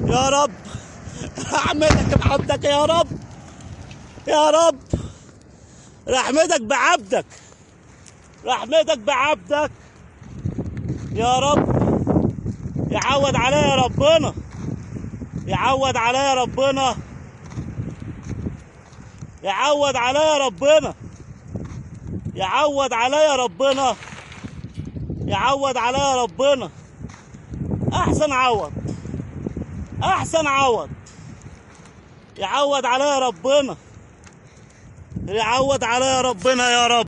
يا رب رحمتك بعبدك يا رب، يا رب رحمتك بعبدك، رحمتك بعبدك يا رب. يعود عليا ربنا، يعود عليا ربنا، يعود عليا ربنا، يعود عليا ربنا، يعود عليا ربنا. احسن عوض، احسن عوض. يعود عليا ربنا، يعود عليا ربنا يا رب.